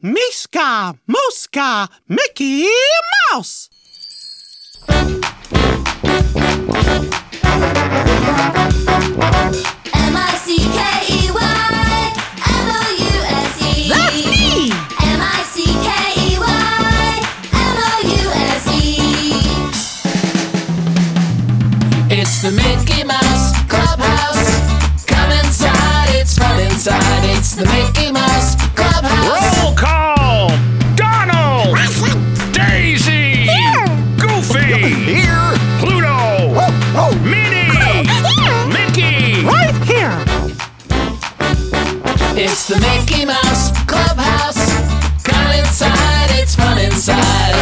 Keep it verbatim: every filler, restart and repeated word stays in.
Miska, Muska, Mickey Mouse. M I C K E Y M O U S E. That's me. M I C K E Y M O U S E. It's the Mickey Mouse Clubhouse. Come inside, it's fun inside. It's the Mickey Mouse Clubhouse. Roll call! Donald! Daisy! Here! Goofy! Here! Pluto! Oh, oh. Minnie! Here! Mickey! Right here. It's the Mickey Mouse Clubhouse. Come inside, it's fun inside.